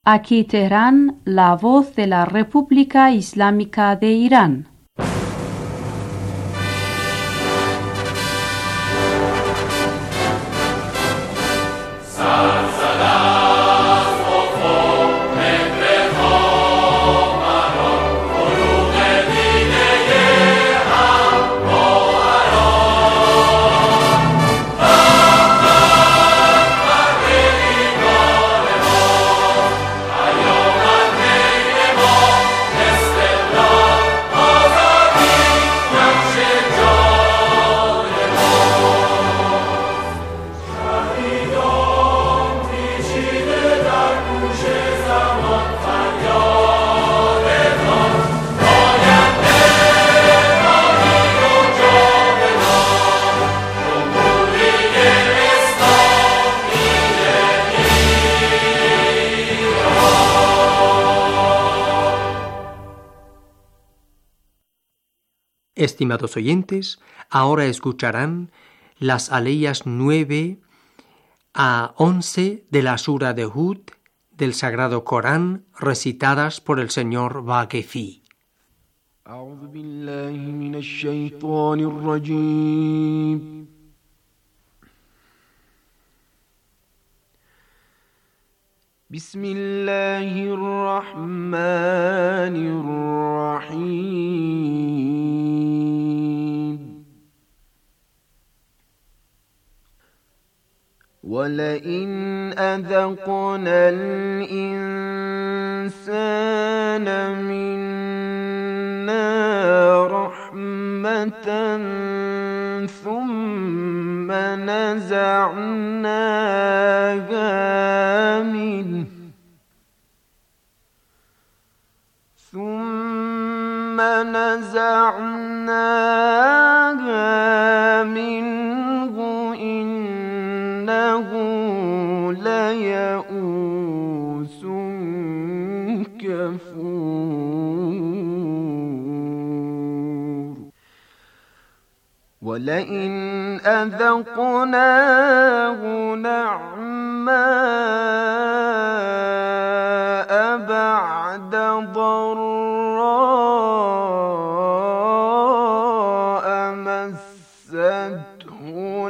Aquí Teherán, la voz de la República Islámica de Irán. Estimados oyentes, ahora escucharán las aleyas 9 a 11 de la Sura de Hud del Sagrado Corán, recitadas por el señor Vaquefi. أعوذ بالله من الشيطان الرجيم بسم الله الرحمن الرحيم ولئن أذقنا الإنسان منا رحمة ثم نزعناها منه إنه ليئوس كفور ولئن أذقناه نعماء بعد ضراء مسته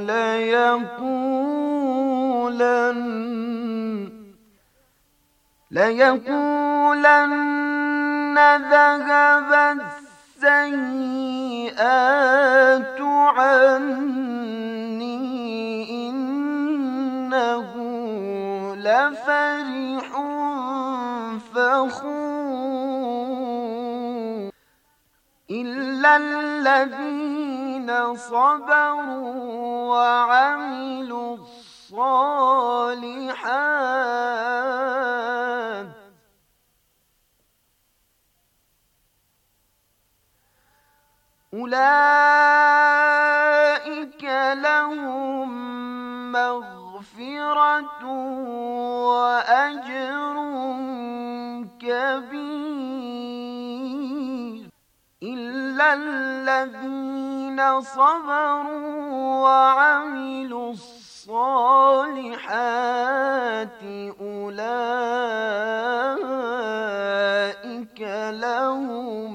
ليقولن ذهب السيئات عني إنه لفرح فخور إلا الذين صبروا وعملوا الصالحات أولئك لهم مغفرة وأجر كبير إلا الذين صبروا وعملوا الصالحات أولئك لهم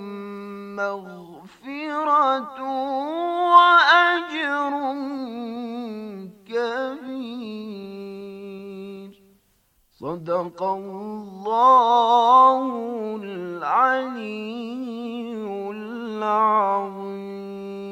مغفرة وأجر كبير صدق الله العلي العظيم.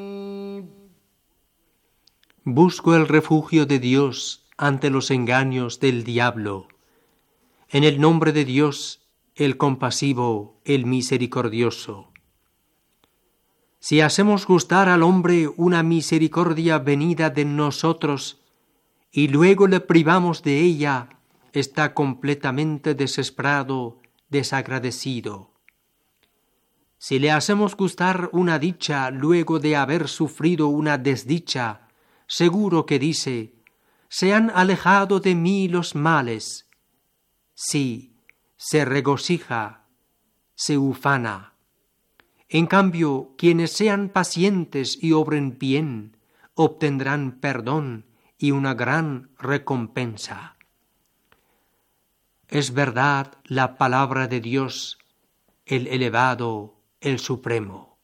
Busco el refugio de Dios ante los engaños del diablo. En el nombre de Dios, el compasivo, el misericordioso. Si hacemos gustar al hombre una misericordia venida de nosotros y luego le privamos de ella, está completamente desesperado, desagradecido. Si le hacemos gustar una dicha luego de haber sufrido una desdicha, seguro que dice: se han alejado de mí los males. Sí, se regocija, se ufana. En cambio, quienes sean pacientes y obren bien, obtendrán perdón y una gran recompensa. Es verdad la palabra de Dios, el elevado, el supremo.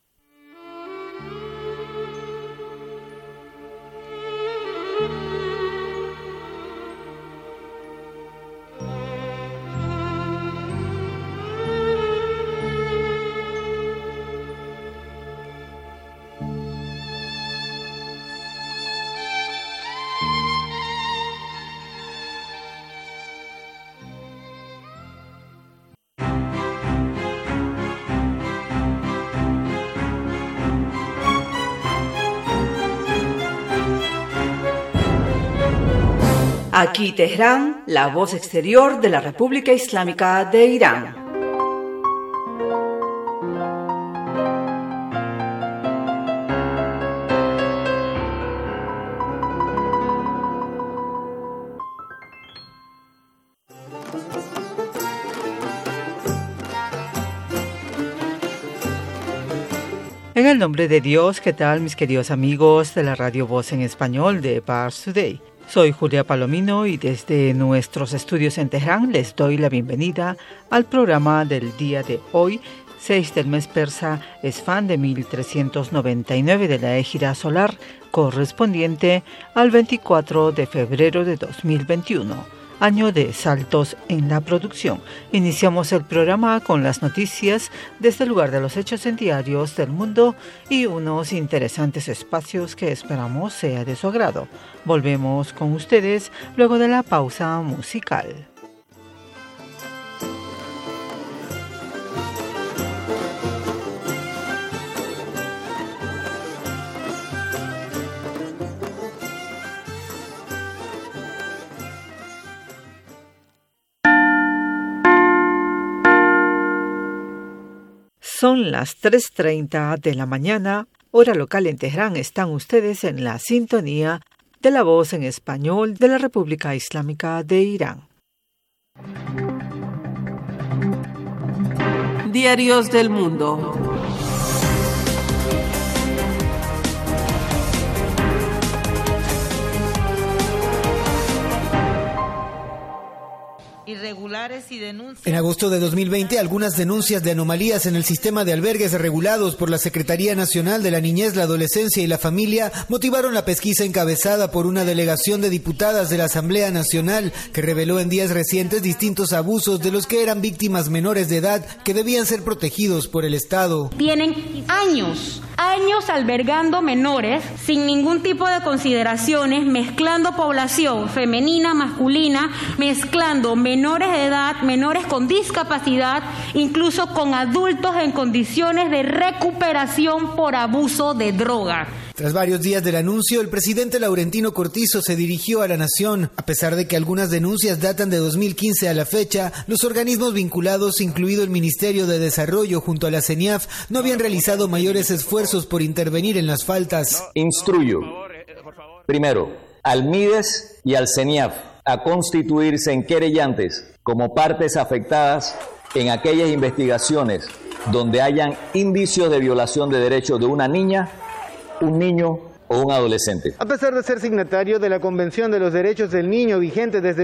Aquí Teherán, la voz exterior de la República Islámica de Irán. En el nombre de Dios, ¿qué tal mis queridos amigos de la Radio Voz en Español de Pars Today? Soy Julia Palomino y desde nuestros estudios en Teherán les doy la bienvenida al programa del día de hoy, 6 del mes persa Esfán de 1399 de la égida solar, correspondiente al 24 de febrero de 2021. Año de saltos en la producción. Iniciamos el programa con las noticias desde el lugar de los hechos en diarios del mundo y unos interesantes espacios que esperamos sea de su agrado. Volvemos con ustedes luego de la pausa musical. Son las 3:30 de la mañana, hora local en Teherán. Están ustedes en la sintonía de la voz en español de la República Islámica de Irán. Diarios del mundo. Irregulares y denuncias. En agosto de 2020, algunas denuncias de anomalías en el sistema de albergues regulados por la Secretaría Nacional de la Niñez, la Adolescencia y la Familia motivaron la pesquisa encabezada por una delegación de diputadas de la Asamblea Nacional que reveló en días recientes distintos abusos de los que eran víctimas menores de edad que debían ser protegidos por el Estado. Tienen años albergando menores sin ningún tipo de consideraciones, mezclando población femenina, masculina, mezclando menores de edad, menores con discapacidad, incluso con adultos en condiciones de recuperación por abuso de droga. Tras varios días del anuncio, el presidente Laurentino Cortizo se dirigió a la nación. A pesar de que algunas denuncias datan de 2015 a la fecha, los organismos vinculados, incluido el Ministerio de Desarrollo junto a la CENIAF, no habían realizado mayores esfuerzos por intervenir en las faltas. Instruyo, primero, al MIDES y al CENIAF a constituirse en querellantes como partes afectadas en aquellas investigaciones donde hayan indicios de violación de derechos de una niña, un niño o un adolescente. A pesar de ser signatario de la Convención de los Derechos del Niño vigente desde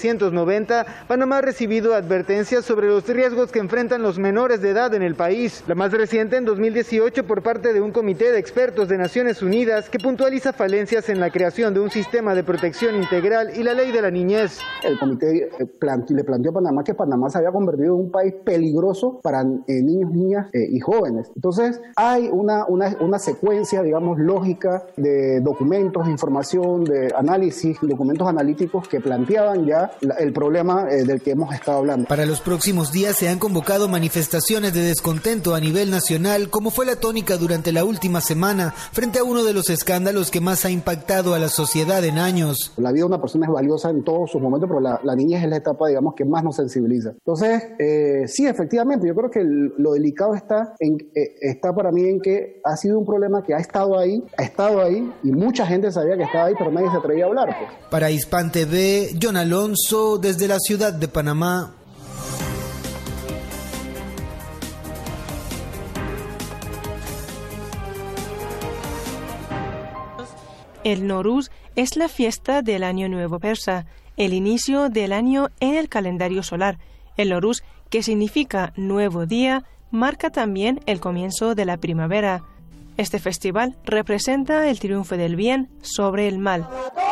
1990, Panamá ha recibido advertencias sobre los riesgos que enfrentan los menores de edad en el país. La más reciente en 2018 por parte de un comité de expertos de Naciones Unidas que puntualiza falencias en la creación de un sistema de protección integral y la ley de la niñez. El comité le planteó a Panamá que Panamá se había convertido en un país peligroso para niños, niñas y jóvenes. Entonces hay una secuencia, digamos, lógica de documentos, información, de análisis, documentos analíticos que planteaban ya el problema del que hemos estado hablando. Para los próximos días se han convocado manifestaciones de descontento a nivel nacional, como fue la tónica durante la última semana, frente a uno de los escándalos que más ha impactado a la sociedad en años. La vida de una persona es valiosa en todos sus momentos, pero la niñez es la etapa, digamos, que más nos sensibiliza. Entonces, sí, efectivamente, yo creo que lo delicado está para mí en que ha sido un problema que ha estado ahí y mucha gente sabía que estaba ahí, pero nadie se atrevía a hablar. Pues. Para Hispan TV, John Alonso, desde la ciudad de Panamá. El Nowruz es la fiesta del Año Nuevo persa. el inicio del año en el calendario solar. El Nowruz, que significa nuevo día, marca también el comienzo de la primavera. Este festival representa el triunfo del bien sobre el mal.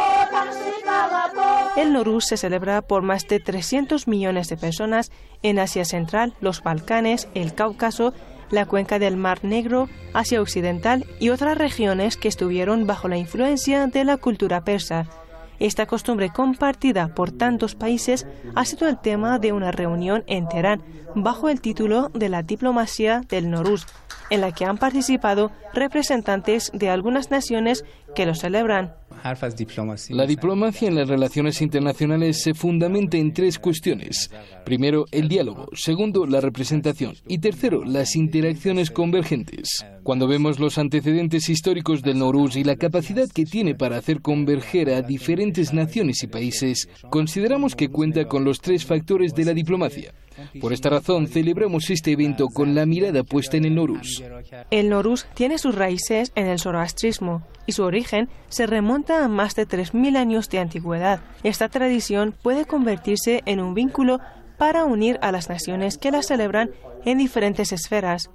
El Nowruz se celebra por más de 300 millones de personas en Asia Central, los Balcanes, el Cáucaso, la cuenca del Mar Negro, Asia Occidental y otras regiones que estuvieron bajo la influencia de la cultura persa. Esta costumbre compartida por tantos países ha sido el tema de una reunión en Teherán bajo el título de la diplomacia del Nowruz, en la que han participado representantes de algunas naciones que lo celebran. La diplomacia en las relaciones internacionales se fundamenta en 3 cuestiones. Primero, el diálogo. Segundo, la representación. Y tercero, las interacciones convergentes. Cuando vemos los antecedentes históricos del Nowruz y la capacidad que tiene para hacer converger a diferentes naciones y países, consideramos que cuenta con los 3 factores de la diplomacia. Por esta razón, celebramos este evento con la mirada puesta en el Nowruz. El Nowruz tiene sus raíces en el zoroastrismo y su origen se remonta a más de 3.000 años de antigüedad. Esta tradición puede convertirse en un vínculo para unir a las naciones que la celebran en diferentes esferas.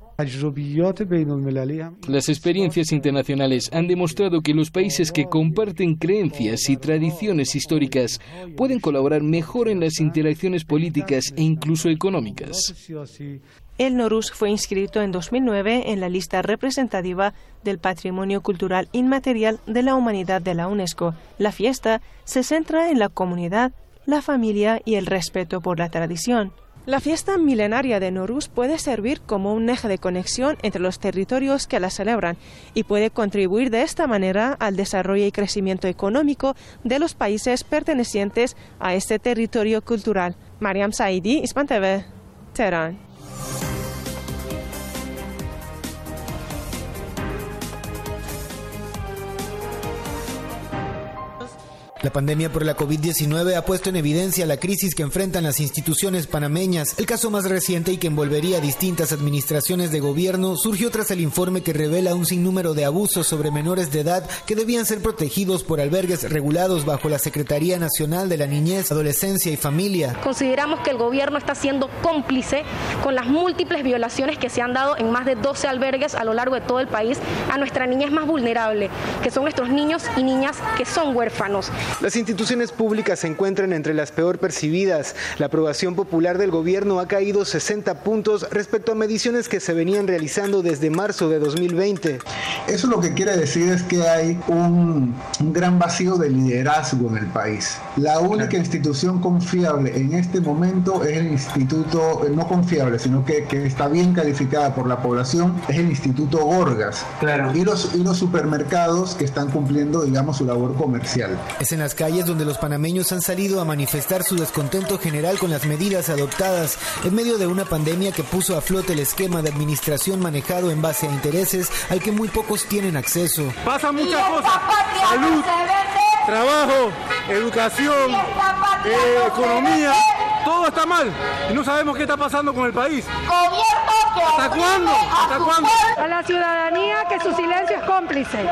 Las experiencias internacionales han demostrado que los países que comparten creencias y tradiciones históricas pueden colaborar mejor en las interacciones políticas e incluso económicas. El Nowruz fue inscrito en 2009 en la lista representativa del Patrimonio Cultural Inmaterial de la Humanidad de la UNESCO. La fiesta se centra en la comunidad, la familia y el respeto por la tradición. La fiesta milenaria de Nowruz puede servir como un eje de conexión entre los territorios que la celebran y puede contribuir de esta manera al desarrollo y crecimiento económico de los países pertenecientes a este territorio cultural. Mariam Saidi, Hispan TV, Teherán. La pandemia por la COVID-19 ha puesto en evidencia la crisis que enfrentan las instituciones panameñas. El caso más reciente y que envolvería a distintas administraciones de gobierno surgió tras el informe que revela un sinnúmero de abusos sobre menores de edad que debían ser protegidos por albergues regulados bajo la Secretaría Nacional de la Niñez, Adolescencia y Familia. Consideramos que el gobierno está siendo cómplice con las múltiples violaciones que se han dado en más de 12 albergues a lo largo de todo el país a nuestra niñez más vulnerable, que son nuestros niños y niñas que son huérfanos. Las instituciones públicas se encuentran entre las peor percibidas. La aprobación popular del gobierno ha caído 60 puntos respecto a mediciones que se venían realizando desde marzo de 2020. Eso lo que quiere decir es que hay un gran vacío de liderazgo en el país. La única institución confiable en este momento es el instituto, no confiable, sino que está bien calificada por la población, es el Instituto Gorgas. Y los supermercados que están cumpliendo, digamos, su labor comercial. Es en las calles donde los panameños han salido a manifestar su descontento general con las medidas adoptadas en medio de una pandemia que puso a flote el esquema de administración manejado en base a intereses al que muy pocos tienen acceso. Pasan muchas cosas: salud, trabajo, educación, economía, todo está mal y no sabemos qué está pasando con el país. ¿Hasta cuándo? ¿Hasta cuándo? A la ciudadanía que su silencio es cómplice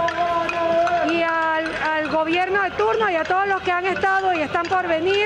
y al gobierno de turno y a todos los que han estado y están por venir,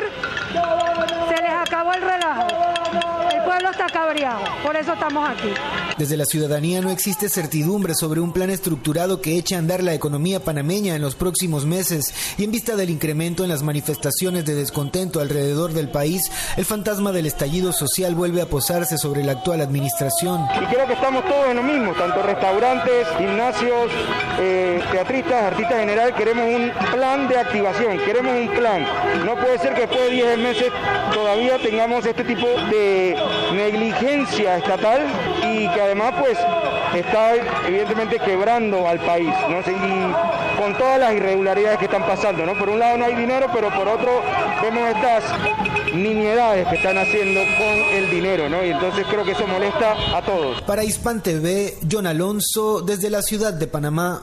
se les acabó el relajo. El pueblo está cabreado, por eso estamos aquí. Desde la ciudadanía no existe certidumbre sobre un plan estructurado que eche a andar la economía panameña en los próximos meses, y en vista del incremento en las manifestaciones de descontento alrededor del país, el fantasma del estallido social vuelve a posarse sobre la actual administración. Y creo que estamos todos en lo mismo, tanto restaurantes, gimnasios, teatristas, artistas en general, queremos un plan de activación, queremos un plan. No puede ser que después de 10 meses todavía tengamos este tipo de negligencia estatal y que además pues está evidentemente quebrando al país, ¿no? Y con todas las irregularidades que están pasando, ¿no? Por un lado no hay dinero, pero por otro vemos estas nimiedades que están haciendo con el dinero, ¿no? Y entonces creo que eso molesta a todos. Para Hispan TV, John Alonso, desde la ciudad de Panamá.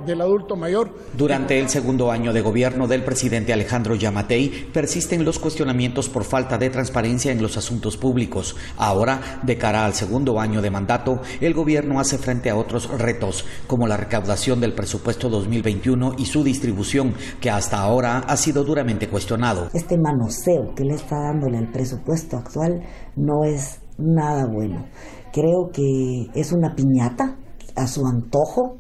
del adulto mayor. Durante el segundo año de gobierno del presidente Alejandro Yamatei, persisten los cuestionamientos por falta de transparencia en los asuntos públicos. Ahora, de cara al segundo año de mandato, el gobierno hace frente a otros retos, como la recaudación del presupuesto 2021 y su distribución, que hasta ahora ha sido duramente cuestionado. Este manoseo que le está dándole al presupuesto actual no es nada bueno. Creo que es una piñata a su antojo.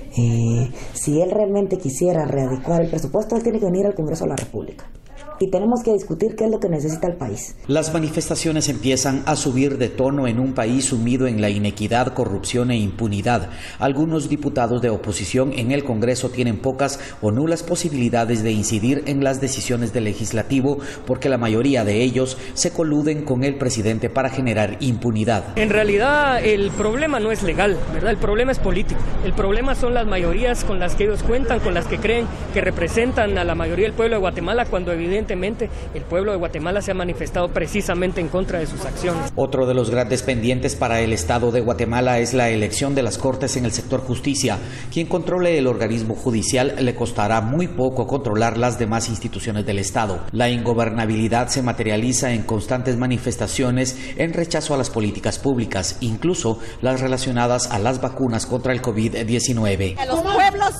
Si él realmente quisiera readecuar el presupuesto, él tiene que venir al Congreso de la República. Y tenemos que discutir qué es lo que necesita el país. Las manifestaciones empiezan a subir de tono en un país sumido en la inequidad, corrupción e impunidad. Algunos diputados de oposición en el Congreso tienen pocas o nulas posibilidades de incidir en las decisiones del legislativo porque la mayoría de ellos se coluden con el presidente para generar impunidad. En realidad el problema no es legal, ¿verdad? El problema es político. El problema son las mayorías con las que ellos cuentan, con las que creen que representan a la mayoría del pueblo de Guatemala, cuando evidentemente el pueblo de Guatemala se ha manifestado precisamente en contra de sus acciones. Otro de los grandes pendientes para el Estado de Guatemala es la elección de las Cortes en el sector justicia. Quien controle el organismo judicial le costará muy poco controlar las demás instituciones del Estado. La ingobernabilidad se materializa en constantes manifestaciones en rechazo a las políticas públicas, incluso las relacionadas a las vacunas contra el COVID-19. A los pueblos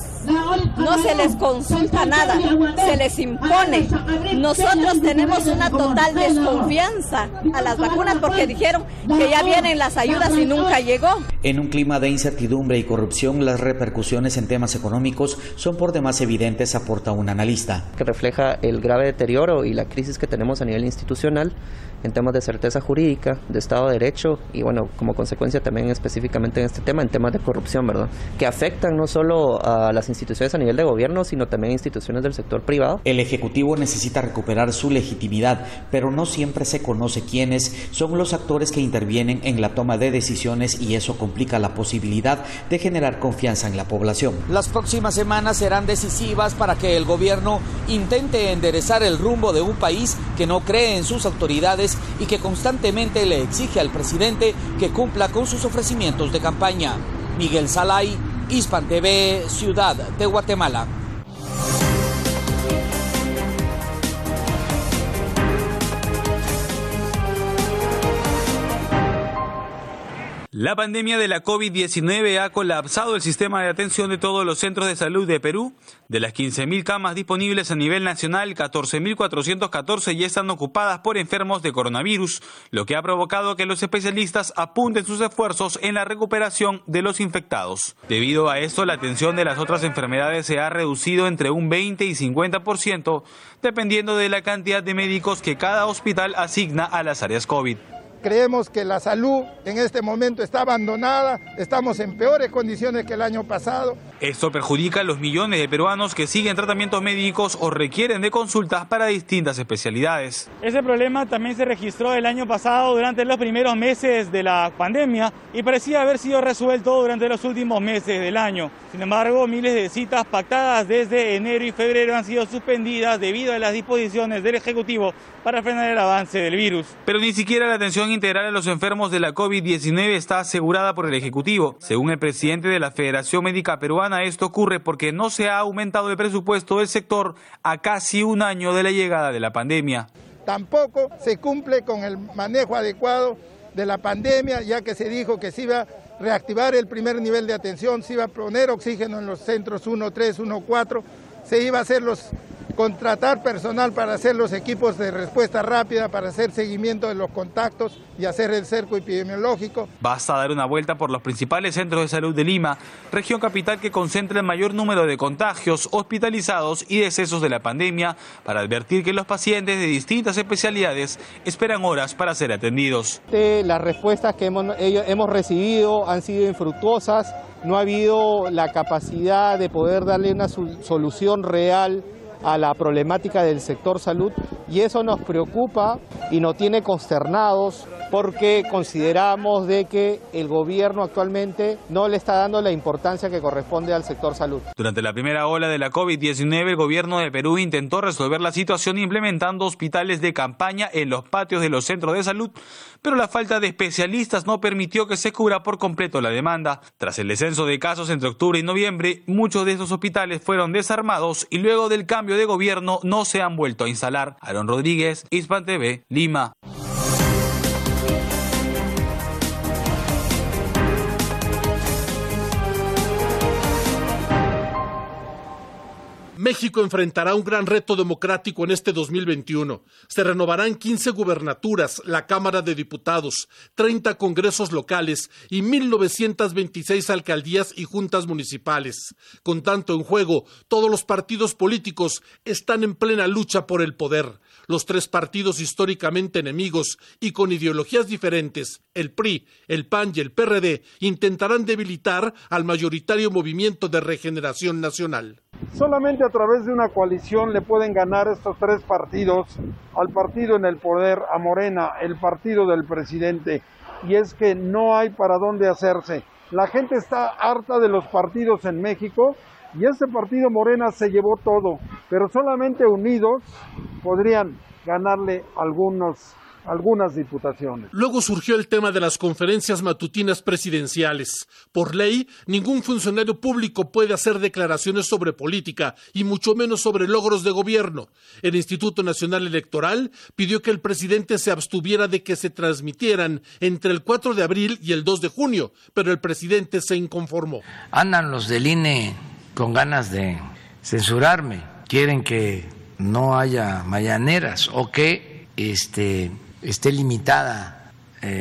no se les consulta nada, se les impone. Nosotros tenemos una total desconfianza a las vacunas porque dijeron que ya vienen las ayudas y nunca llegó. En un clima de incertidumbre y corrupción, las repercusiones en temas económicos son por demás evidentes, aporta un analista. Que refleja el grave deterioro y la crisis que tenemos a nivel institucional en temas de certeza jurídica, de Estado de Derecho y bueno, como consecuencia también específicamente en este tema, en temas de corrupción, ¿verdad? Que afectan no solo a las instituciones a nivel de gobierno, sino también a instituciones del sector privado. El Ejecutivo necesita recuperar su legitimidad, pero no siempre se conoce quiénes son los actores que intervienen en la toma de decisiones y eso complica la posibilidad de generar confianza en la población. Las próximas semanas serán decisivas para que el gobierno intente enderezar el rumbo de un país que no cree en sus autoridades y que constantemente le exige al presidente que cumpla con sus ofrecimientos de campaña. Miguel Salay, Hispan TV, Ciudad de Guatemala. La pandemia de la COVID-19 ha colapsado el sistema de atención de todos los centros de salud de Perú. De las 15.000 camas disponibles a nivel nacional, 14.414 ya están ocupadas por enfermos de coronavirus, lo que ha provocado que los especialistas apunten sus esfuerzos en la recuperación de los infectados. Debido a esto, la atención de las otras enfermedades se ha reducido entre un 20 y 50%, dependiendo de la cantidad de médicos que cada hospital asigna a las áreas COVID. Creemos que la salud en este momento está abandonada, estamos en peores condiciones que el año pasado. Esto perjudica a los millones de peruanos que siguen tratamientos médicos o requieren de consultas para distintas especialidades. Ese problema también se registró el año pasado durante los primeros meses de la pandemia y parecía haber sido resuelto durante los últimos meses del año. Sin embargo, miles de citas pactadas desde enero y febrero han sido suspendidas debido a las disposiciones del Ejecutivo para frenar el avance del virus. Pero ni siquiera la atención integral a los enfermos de la COVID-19 está asegurada por el Ejecutivo. Según el presidente de la Federación Médica Peruana, esto ocurre porque no se ha aumentado el presupuesto del sector a casi un año de la llegada de la pandemia. Tampoco se cumple con el manejo adecuado de la pandemia, ya que se dijo que se iba a reactivar el primer nivel de atención, se iba a poner oxígeno en los centros 1, 3, 1, 4, se iba a hacer contratar personal para hacer los equipos de respuesta rápida, para hacer seguimiento de los contactos y hacer el cerco epidemiológico. Basta dar una vuelta por los principales centros de salud de Lima, región capital que concentra el mayor número de contagios, hospitalizados y decesos de la pandemia, para advertir que los pacientes de distintas especialidades esperan horas para ser atendidos. Las respuestas que hemos recibido han sido infructuosas, no ha habido la capacidad de poder darle una solución real a la problemática del sector salud y eso nos preocupa y nos tiene consternados porque consideramos de que el gobierno actualmente no le está dando la importancia que corresponde al sector salud. Durante la primera ola de la COVID-19, el gobierno de Perú intentó resolver la situación implementando hospitales de campaña en los patios de los centros de salud, pero la falta de especialistas no permitió que se cubra por completo la demanda. Tras el descenso de casos entre octubre y noviembre, muchos de estos hospitales fueron desarmados y luego del cambio de gobierno no se han vuelto a instalar. Aaron Rodríguez, Hispan TV, Lima. México enfrentará un gran reto democrático en este 2021. Se renovarán 15 gubernaturas, la Cámara de Diputados, 30 congresos locales y 1.926 alcaldías y juntas municipales. Con tanto en juego, todos los partidos políticos están en plena lucha por el poder. Los tres partidos históricamente enemigos y con ideologías diferentes, el PRI, el PAN y el PRD, intentarán debilitar al mayoritario Movimiento de Regeneración Nacional. Solamente a través de una coalición le pueden ganar estos tres partidos al partido en el poder, a Morena, el partido del presidente, y es que no hay para dónde hacerse. La gente está harta de los partidos en México y este partido Morena se llevó todo, pero solamente unidos podrían ganarle algunas diputaciones. Luego surgió el tema de las conferencias matutinas presidenciales. Por ley, ningún funcionario público puede hacer declaraciones sobre política y mucho menos sobre logros de gobierno. El Instituto Nacional Electoral pidió que el presidente se abstuviera de que se transmitieran entre el 4 de abril y el 2 de junio, pero el presidente se inconformó. Andan los del INE con ganas de censurarme. Quieren que no haya mañaneras o que esté limitada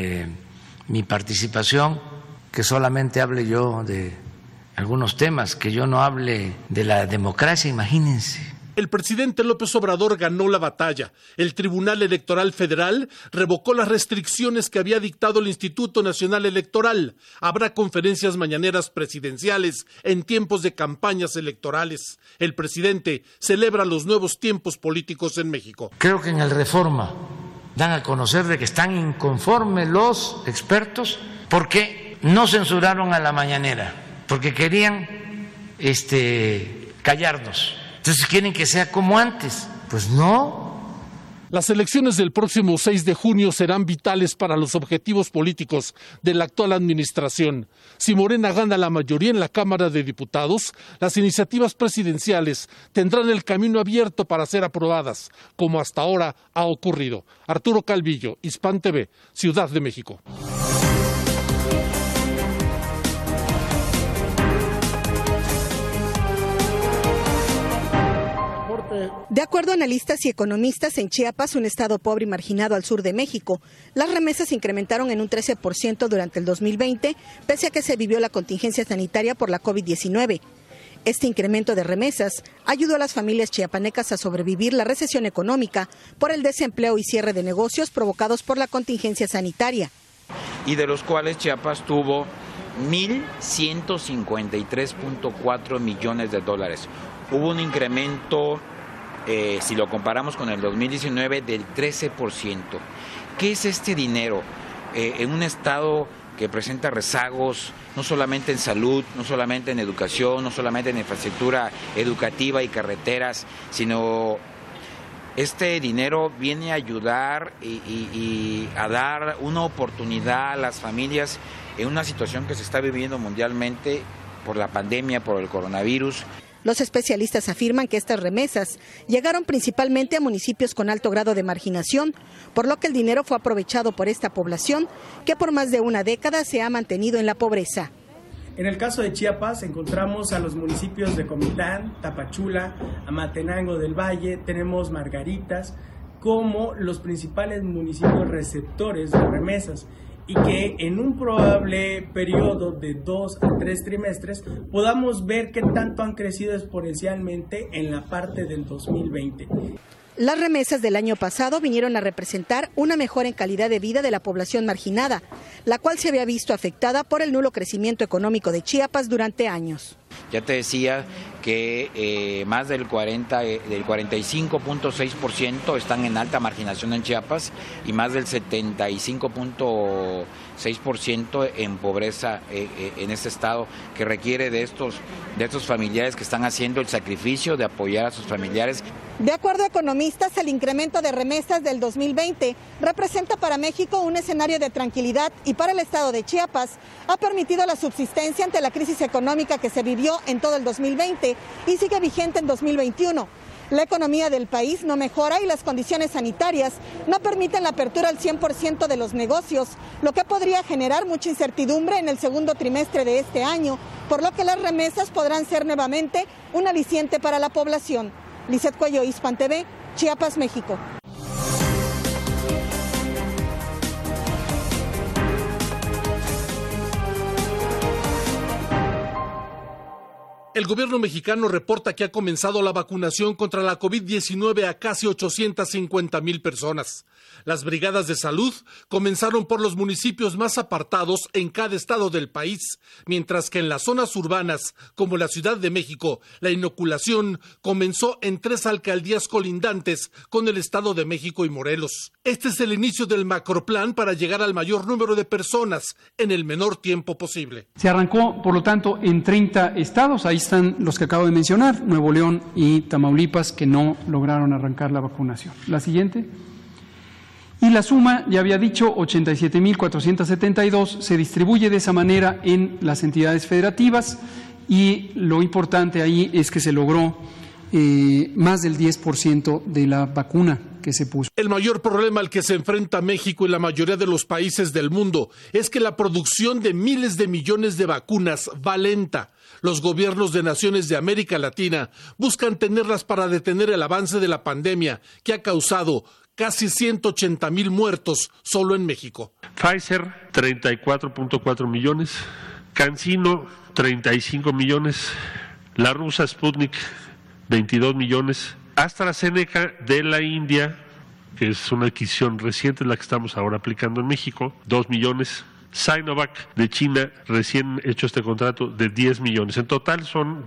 mi participación, que solamente hable yo de algunos temas, que yo no hable de la democracia, imagínense. El presidente López Obrador ganó la batalla. El Tribunal Electoral Federal revocó las restricciones que había dictado el Instituto Nacional Electoral. Habrá conferencias mañaneras presidenciales en tiempos de campañas electorales. El presidente celebra los nuevos tiempos políticos en México. Creo que en el Reforma dan a conocer de que están inconformes los expertos porque no censuraron a la mañanera, porque querían callarnos. Entonces quieren que sea como antes. Pues no. Las elecciones del próximo 6 de junio serán vitales para los objetivos políticos de la actual administración. Si Morena gana la mayoría en la Cámara de Diputados, las iniciativas presidenciales tendrán el camino abierto para ser aprobadas, como hasta ahora ha ocurrido. Arturo Calvillo, Hispan TV, Ciudad de México. De acuerdo a analistas y economistas, en Chiapas, un estado pobre y marginado al sur de México, las remesas se incrementaron en un 13% durante el 2020, pese a que se vivió la contingencia sanitaria por la COVID-19. Este incremento de remesas ayudó a las familias chiapanecas a sobrevivir la recesión económica por el desempleo y cierre de negocios provocados por la contingencia sanitaria. Y de los cuales Chiapas tuvo 1.153.4 millones de dólares. Hubo un incremento, si lo comparamos con el 2019, del 13%. ¿Qué es este dinero? En un estado que presenta rezagos, no solamente en salud, no solamente en educación, no solamente en infraestructura educativa y carreteras, sino este dinero viene a ayudar y a dar una oportunidad a las familias en una situación que se está viviendo mundialmente por la pandemia, por el coronavirus. Los especialistas afirman que estas remesas llegaron principalmente a municipios con alto grado de marginación, por lo que el dinero fue aprovechado por esta población que por más de una década se ha mantenido en la pobreza. En el caso de Chiapas encontramos a los municipios de Comitán, Tapachula, Amatenango del Valle, tenemos Margaritas como los principales municipios receptores de remesas, y que en un probable periodo de 2 a 3 trimestres podamos ver qué tanto han crecido exponencialmente en la parte del 2020. Las remesas del año pasado vinieron a representar una mejora en calidad de vida de la población marginada, la cual se había visto afectada por el nulo crecimiento económico de Chiapas durante años. Ya te decía que más del 45.6% están en alta marginación en Chiapas y más del 75.6% en pobreza en este estado, que requiere de estos familiares que están haciendo el sacrificio de apoyar a sus familiares. De acuerdo a economistas, el incremento de remesas del 2020 representa para México un escenario de tranquilidad y para el estado de Chiapas ha permitido la subsistencia ante la crisis económica que se vivió en todo el 2020 y sigue vigente en 2021. La economía del país no mejora y las condiciones sanitarias no permiten la apertura al 100% de los negocios, lo que podría generar mucha incertidumbre en el segundo trimestre de este año, por lo que las remesas podrán ser nuevamente un aliciente para la población. Lizeth Cuello, Hispan TV, Chiapas, México. El gobierno mexicano reporta que ha comenzado la vacunación contra la COVID-19 a casi 850,000 personas. Las brigadas de salud comenzaron por los municipios más apartados en cada estado del país, mientras que en las zonas urbanas, como la Ciudad de México, la inoculación comenzó en 3 alcaldías colindantes con el Estado de México y Morelos. Este es el inicio del macroplan para llegar al mayor número de personas en el menor tiempo posible. Se arrancó, por lo tanto, en 30 estados, ahí están los que acabo de mencionar, Nuevo León y Tamaulipas, que no lograron arrancar la vacunación. La siguiente. Y la suma, ya había dicho, 87,472, se distribuye de esa manera en las entidades federativas y lo importante ahí es que se logró más del 10% de la vacuna que se puso. El mayor problema al que se enfrenta México y la mayoría de los países del mundo es que la producción de miles de millones de vacunas va lenta. Los gobiernos de naciones de América Latina buscan tenerlas para detener el avance de la pandemia que ha causado casi 180,000 muertos solo en México. Pfizer, 34.4 millones, CanSino, 35 millones, la rusa Sputnik, 22 millones, AstraZeneca de la India, que es una adquisición reciente, la que estamos ahora aplicando en México, 2 millones, Sinovac de China, recién hecho este contrato de 10 millones. En total son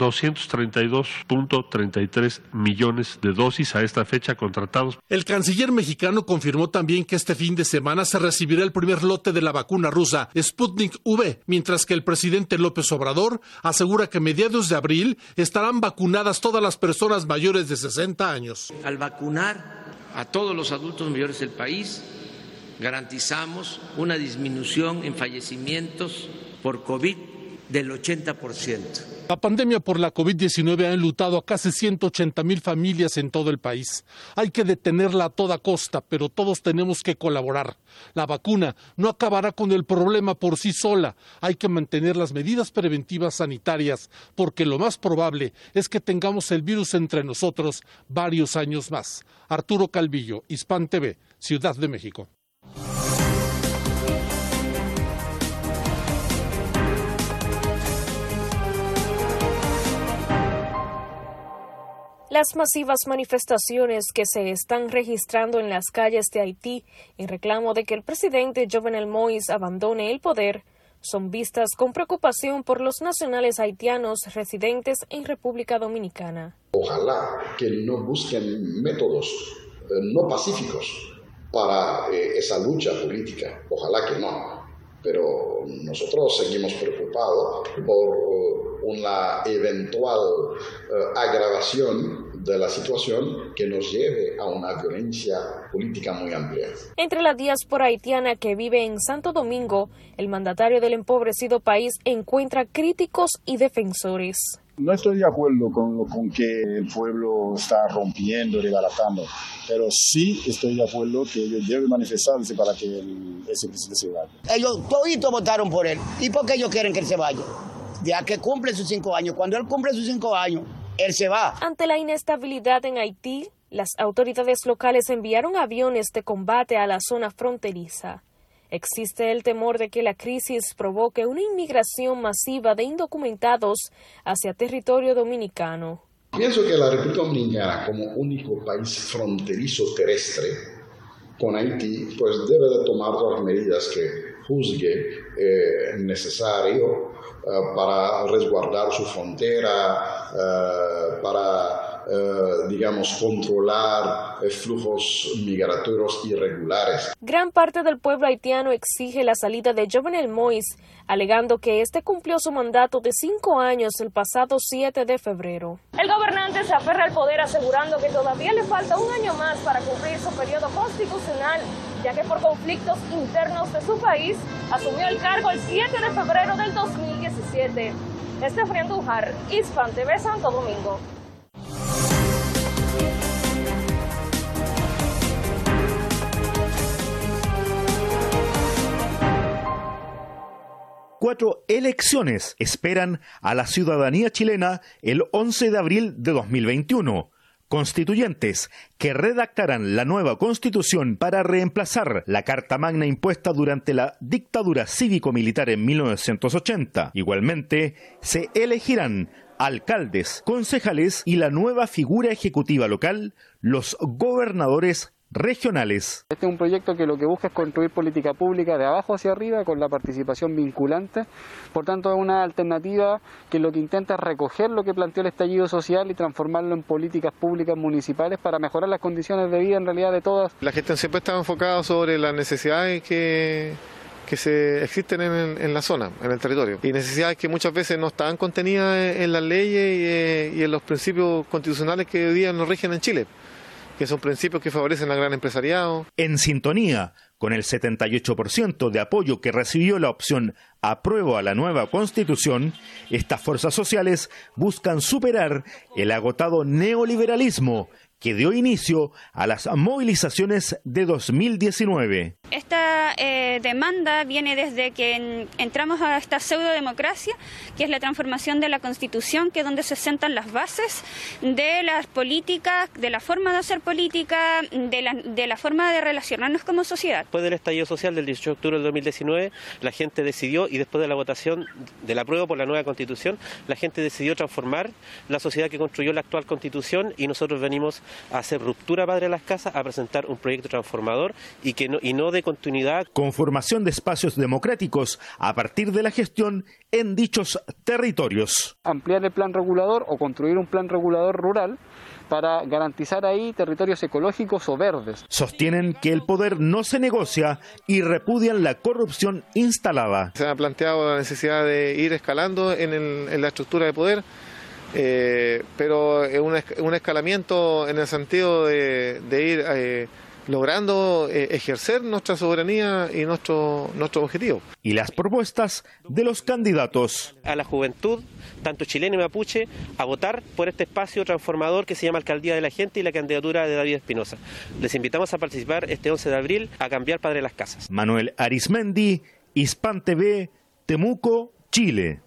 232.33 millones de dosis a esta fecha contratados. El canciller mexicano confirmó también que este fin de semana se recibirá el primer lote de la vacuna rusa Sputnik V, mientras que el presidente López Obrador asegura que a mediados de abril estarán vacunadas todas las personas mayores de 60 años. Al vacunar a todos los adultos mayores del país, garantizamos una disminución en fallecimientos por COVID del 80%. La pandemia por la COVID-19 ha enlutado a casi 180,000 familias en todo el país. Hay que detenerla a toda costa, pero todos tenemos que colaborar. La vacuna no acabará con el problema por sí sola. Hay que mantener las medidas preventivas sanitarias, porque lo más probable es que tengamos el virus entre nosotros varios años más. Arturo Calvillo, Hispan TV, Ciudad de México. Las masivas manifestaciones que se están registrando en las calles de Haití en reclamo de que el presidente Jovenel Moïse abandone el poder son vistas con preocupación por los nacionales haitianos residentes en República Dominicana. Ojalá que no busquen métodos no pacíficos para esa lucha política, ojalá que no, pero nosotros seguimos preocupados por una eventual agravación de la situación que nos lleve a una violencia política muy amplia. Entre la diáspora haitiana que vive en Santo Domingo, el mandatario del empobrecido país encuentra críticos y defensores. No estoy de acuerdo con que el pueblo está rompiendo, desbaratando, pero sí estoy de acuerdo que ellos deben manifestarse para que ese presidente se vaya. Ellos toditos votaron por él. ¿Y por qué ellos quieren que él se vaya? Ya que cumple sus 5 años. Cuando él cumple sus 5 años, él se va. Ante la inestabilidad en Haití, las autoridades locales enviaron aviones de combate a la zona fronteriza. Existe el temor de que la crisis provoque una inmigración masiva de indocumentados hacia territorio dominicano. Pienso que la República Dominicana, como único país fronterizo terrestre con Haití, pues debe de tomar todas las medidas que juzgue necesario para resguardar su frontera, para, digamos, controlar flujos migratorios irregulares. Gran parte del pueblo haitiano exige la salida de Jovenel Moïse, alegando que este cumplió su mandato de 5 años el pasado 7 de febrero. El gobernante se aferra al poder asegurando que todavía le falta un año más para cumplir su periodo constitucional, ya que por conflictos internos de su país asumió el cargo el 7 de febrero del 2017. Estefanía Andújar, Hispan TV, Santo Domingo. Cuatro elecciones esperan a la ciudadanía chilena el 11 de abril de 2021. Constituyentes que redactarán la nueva Constitución para reemplazar la Carta Magna impuesta durante la dictadura cívico-militar en 1980. Igualmente, se elegirán alcaldes, concejales y la nueva figura ejecutiva local, los gobernadores regionales. Este es un proyecto que lo que busca es construir política pública de abajo hacia arriba con la participación vinculante. Por tanto, es una alternativa que lo que intenta es recoger lo que planteó el estallido social y transformarlo en políticas públicas municipales para mejorar las condiciones de vida en realidad de todas. La gestión siempre estaba enfocada sobre las necesidades que existen en la zona, en el territorio, y necesidades que muchas veces no estaban contenidas en las leyes y en los principios constitucionales que hoy día nos rigen en Chile, que son principios que favorecen al gran empresariado. En sintonía con el 78% de apoyo que recibió la opción apruebo a la nueva Constitución, estas fuerzas sociales buscan superar el agotado neoliberalismo que dio inicio a las movilizaciones de 2019. Esta demanda viene desde que entramos a esta pseudodemocracia, que es la transformación de la Constitución, que es donde se sentan las bases de las políticas, de la forma de hacer política, de la forma de relacionarnos como sociedad. Después del estallido social del 18 de octubre del 2019, la gente decidió, y después de la votación del apruebo por la nueva Constitución, la gente decidió transformar la sociedad que construyó la actual Constitución, y nosotros venimos a hacer ruptura Padre de las Casas, a presentar un proyecto transformador y no de continuidad. Conformación de espacios democráticos a partir de la gestión en dichos territorios. Ampliar el plan regulador o construir un plan regulador rural para garantizar ahí territorios ecológicos o verdes. Sostienen que el poder no se negocia y repudian la corrupción instalada. Se ha planteado la necesidad de ir escalando en la estructura de poder, pero un escalamiento en el sentido de ir logrando ejercer nuestra soberanía y nuestro objetivo. Y las propuestas de los candidatos. A la juventud, tanto chilena y mapuche, a votar por este espacio transformador que se llama Alcaldía de la Gente y la candidatura de David Espinosa. Les invitamos a participar este 11 de abril a cambiar Padre de las Casas. Manuel Arismendi, Hispan TV, Temuco, Chile.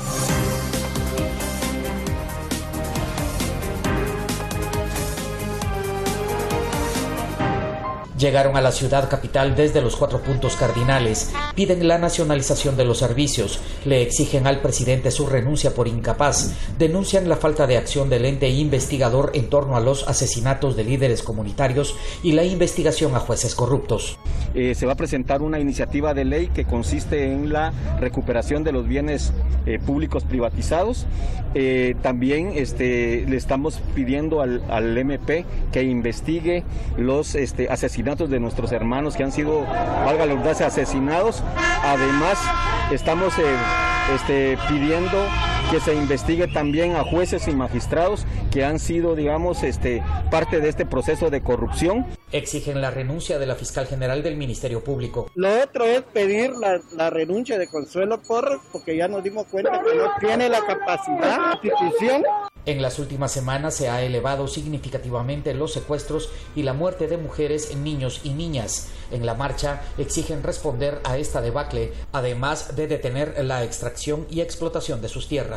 Llegaron a la ciudad capital desde los 4 puntos cardinales, piden la nacionalización de los servicios, le exigen al presidente su renuncia por incapaz, denuncian la falta de acción del ente investigador en torno a los asesinatos de líderes comunitarios y la investigación a jueces corruptos. Se va a presentar una iniciativa de ley que consiste en la recuperación de los bienes públicos privatizados. También le estamos pidiendo al MP que investigue los asesinatos de nuestros hermanos que han sido, valga la redundancia, asesinados. Además, estamos pidiendo que se investigue también a jueces y magistrados que han sido, digamos, parte de este proceso de corrupción. Exigen la renuncia de la fiscal general del Ministerio Público. Lo otro es pedir la renuncia de Consuelo Porras, porque ya nos dimos cuenta que no tiene la capacidad, la institución. En las últimas semanas se ha elevado significativamente los secuestros y la muerte de mujeres, niños y niñas. En la marcha exigen responder a esta debacle, además de detener la extracción y explotación de sus tierras.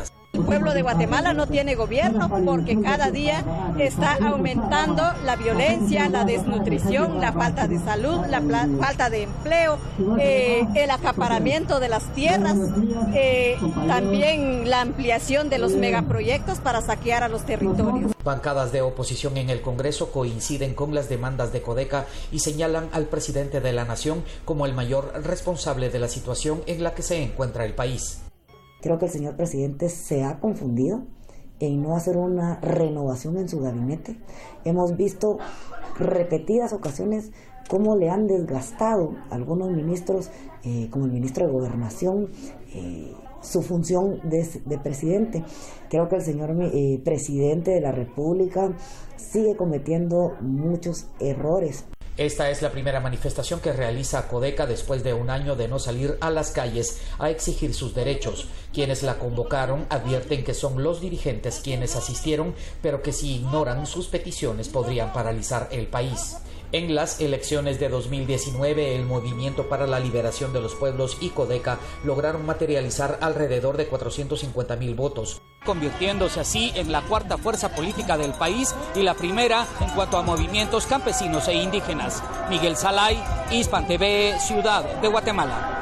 pueblo de Guatemala no tiene gobierno porque cada día está aumentando la violencia, la desnutrición, la falta de salud, la falta de empleo, el acaparamiento de las tierras, también la ampliación de los megaproyectos para saquear a los territorios. Bancadas de oposición en el Congreso coinciden con las demandas de Codeca y señalan al presidente de la Nación como el mayor responsable de la situación en la que se encuentra el país. Creo que el señor presidente se ha confundido en no hacer una renovación en su gabinete. Hemos visto repetidas ocasiones cómo le han desgastado a algunos ministros, como el ministro de Gobernación, su función de presidente. Creo que el señor presidente de la República sigue cometiendo muchos errores. Esta es la primera manifestación que realiza Codeca después de un año de no salir a las calles a exigir sus derechos. Quienes la convocaron advierten que son los dirigentes quienes asistieron, pero que si ignoran sus peticiones podrían paralizar el país. En las elecciones de 2019, el Movimiento para la Liberación de los Pueblos y Codeca lograron materializar alrededor de 450,000 votos, convirtiéndose así en la cuarta fuerza política del país y la primera en cuanto a movimientos campesinos e indígenas. Miguel Salay, Hispan TV, Ciudad de Guatemala.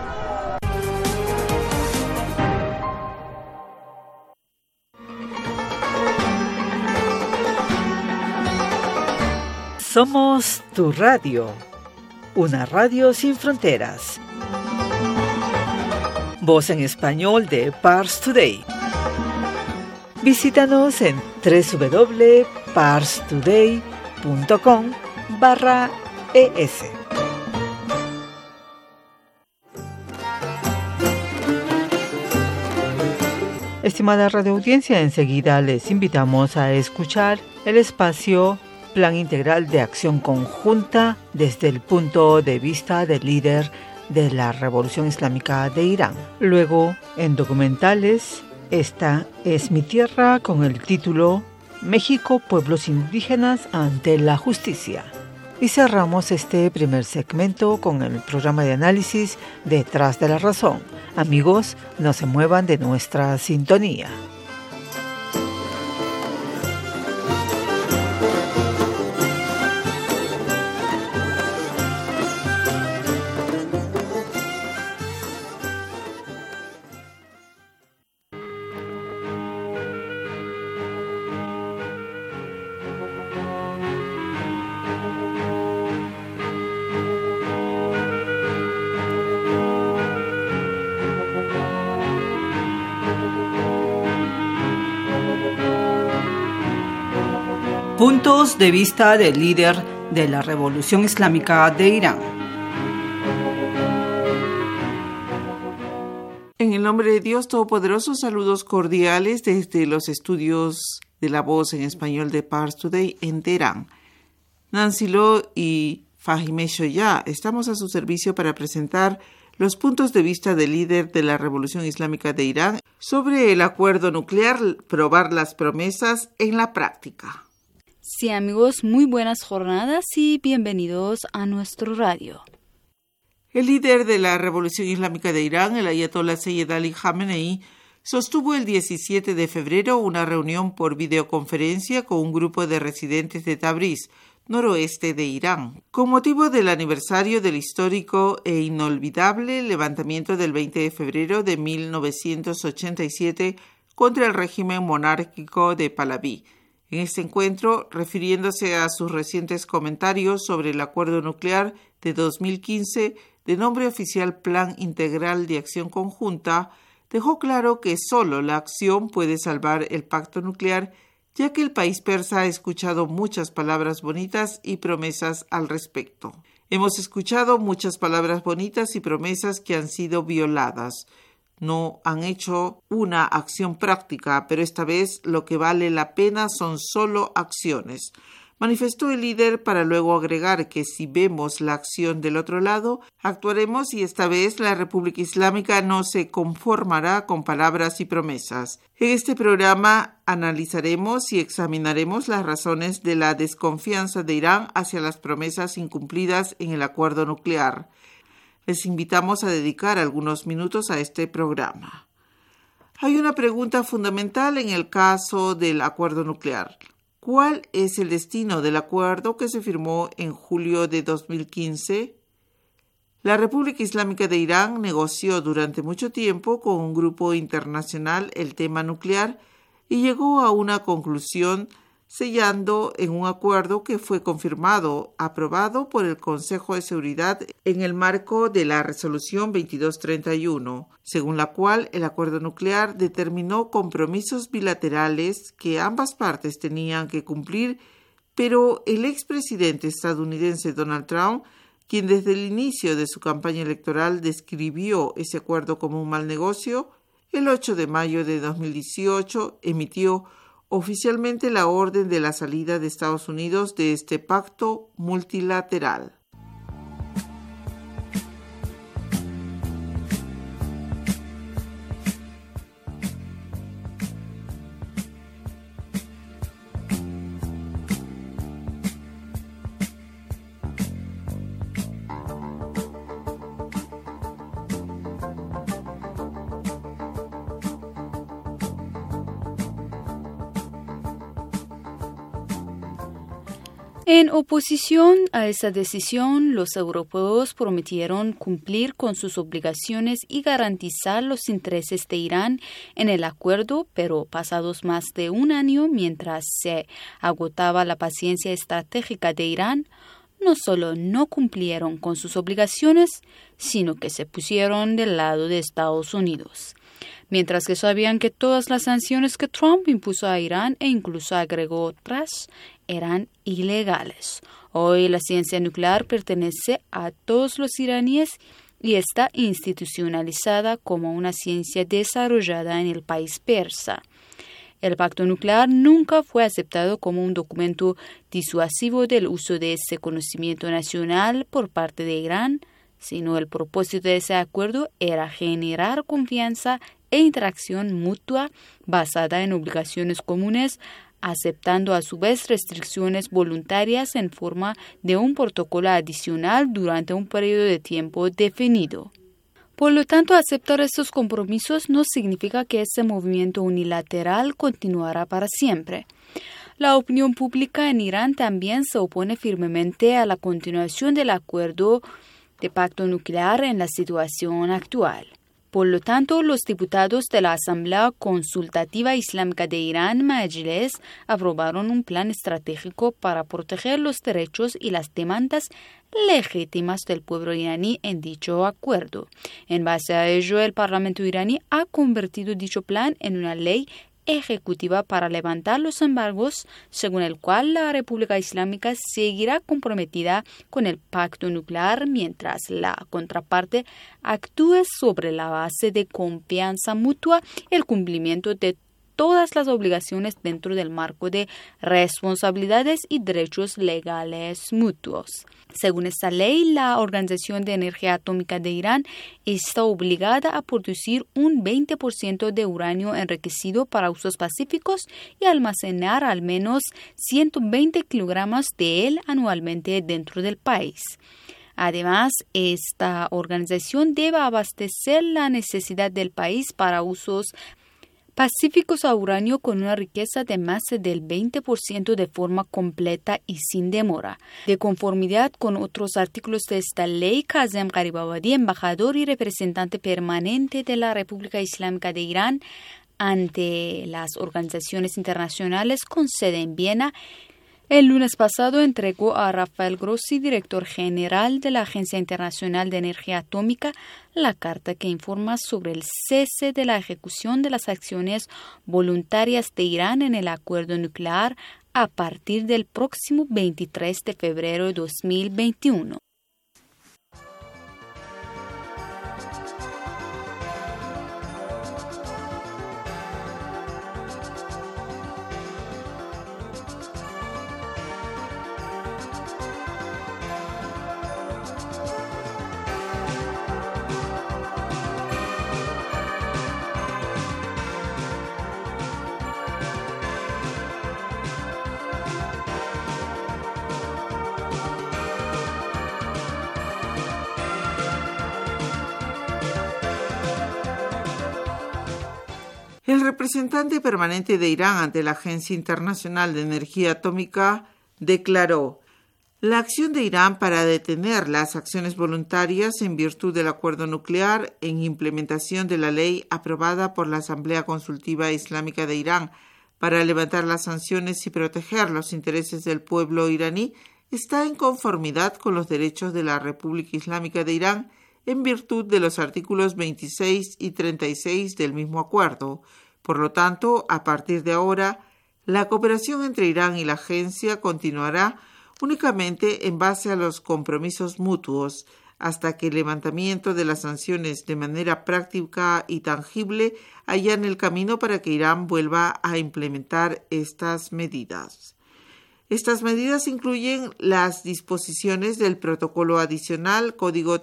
Somos tu radio, una radio sin fronteras. Voz en español de Pars Today. Visítanos en www.parstoday.com/es. Estimada radioaudiencia, enseguida les invitamos a escuchar el espacio Plan Integral de Acción Conjunta desde el punto de vista del líder de la Revolución Islámica de Irán. Luego, en documentales, esta es mi tierra con el título México, pueblos indígenas ante la justicia. Y cerramos este primer segmento con el programa de análisis Detrás de la Razón. Amigos, no se muevan de nuestra sintonía. Puntos de vista del líder de la Revolución Islámica de Irán. En el nombre de Dios Todopoderoso, saludos cordiales desde los estudios de la voz en español de Pars Today en Teherán. Nancy Lo y Fahime Shoya estamos a su servicio para presentar los puntos de vista del líder de la Revolución Islámica de Irán sobre el acuerdo nuclear, probar las promesas en la práctica. Sí, amigos, muy buenas jornadas y bienvenidos a nuestro radio. El líder de la Revolución Islámica de Irán, el ayatolá Sayyid Ali Khamenei, sostuvo el 17 de febrero una reunión por videoconferencia con un grupo de residentes de Tabriz, noroeste de Irán, con motivo del aniversario del histórico e inolvidable levantamiento del 20 de febrero de 1987 contra el régimen monárquico de Pahlaví. En este encuentro, refiriéndose a sus recientes comentarios sobre el acuerdo nuclear de 2015, de nombre oficial Plan Integral de Acción Conjunta, dejó claro que solo la acción puede salvar el pacto nuclear, ya que el país persa ha escuchado muchas palabras bonitas y promesas al respecto. Hemos escuchado muchas palabras bonitas y promesas que han sido violadas. No han hecho una acción práctica, pero esta vez lo que vale la pena son solo acciones, manifestó el líder para luego agregar que si vemos la acción del otro lado, actuaremos y esta vez la República Islámica no se conformará con palabras y promesas. En este programa analizaremos y examinaremos las razones de la desconfianza de Irán hacia las promesas incumplidas en el acuerdo nuclear. Les invitamos a dedicar algunos minutos a este programa. Hay una pregunta fundamental en el caso del acuerdo nuclear. ¿Cuál es el destino del acuerdo que se firmó en julio de 2015? La República Islámica de Irán negoció durante mucho tiempo con un grupo internacional el tema nuclear y llegó a una conclusión sellando en un acuerdo que fue aprobado por el Consejo de Seguridad en el marco de la Resolución 2231, según la cual el acuerdo nuclear determinó compromisos bilaterales que ambas partes tenían que cumplir, pero el expresidente estadounidense Donald Trump, quien desde el inicio de su campaña electoral describió ese acuerdo como un mal negocio, el 8 de mayo de 2018 emitió oficialmente la orden de la salida de Estados Unidos de este pacto multilateral. En oposición a esa decisión, los europeos prometieron cumplir con sus obligaciones y garantizar los intereses de Irán en el acuerdo, pero pasados más de un año, mientras se agotaba la paciencia estratégica de Irán, no solo no cumplieron con sus obligaciones, sino que se pusieron del lado de Estados Unidos. Mientras que sabían que todas las sanciones que Trump impuso a Irán e incluso agregó otras eran ilegales. Hoy la ciencia nuclear pertenece a todos los iraníes y está institucionalizada como una ciencia desarrollada en el país persa. El pacto nuclear nunca fue aceptado como un documento disuasivo del uso de ese conocimiento nacional por parte de Irán, sino el propósito de ese acuerdo era generar confianza e interacción mutua basada en obligaciones comunes, aceptando a su vez restricciones voluntarias en forma de un protocolo adicional durante un periodo de tiempo definido. Por lo tanto, aceptar estos compromisos no significa que ese movimiento unilateral continuará para siempre. La opinión pública en Irán también se opone firmemente a la continuación del acuerdo de pacto nuclear en la situación actual. Por lo tanto, los diputados de la Asamblea Consultativa Islámica de Irán, Majlis, aprobaron un plan estratégico para proteger los derechos y las demandas legítimas del pueblo iraní en dicho acuerdo. En base a ello, el Parlamento iraní ha convertido dicho plan en una ley ejecutiva para levantar los embargos, según el cual la República Islámica seguirá comprometida con el pacto nuclear mientras la contraparte actúe sobre la base de confianza mutua y el cumplimiento de todas las obligaciones dentro del marco de responsabilidades y derechos legales mutuos. Según esta ley, la Organización de Energía Atómica de Irán está obligada a producir un 20% de uranio enriquecido para usos pacíficos y almacenar al menos 120 kilogramos de él anualmente dentro del país. Además, esta organización debe abastecer la necesidad del país para usos pacíficos a uranio con una riqueza de más del 20% de forma completa y sin demora. De conformidad con otros artículos de esta ley, Kazem Gharibabadi, embajador y representante permanente de la República Islámica de Irán ante las organizaciones internacionales con sede en Viena, el lunes pasado entregó a Rafael Grossi, director general de la Agencia Internacional de Energía Atómica, la carta que informa sobre el cese de la ejecución de las acciones voluntarias de Irán en el acuerdo nuclear a partir del próximo 23 de febrero de 2021. El representante permanente de Irán ante la Agencia Internacional de Energía Atómica declaró: la acción de Irán para detener las acciones voluntarias en virtud del acuerdo nuclear en implementación de la ley aprobada por la Asamblea Consultiva Islámica de Irán para levantar las sanciones y proteger los intereses del pueblo iraní está en conformidad con los derechos de la República Islámica de Irán en virtud de los artículos 26 y 36 del mismo acuerdo. Por lo tanto, a partir de ahora, la cooperación entre Irán y la agencia continuará únicamente en base a los compromisos mutuos, hasta que el levantamiento de las sanciones de manera práctica y tangible allane el camino para que Irán vuelva a implementar estas medidas. Estas medidas incluyen las disposiciones del protocolo adicional Código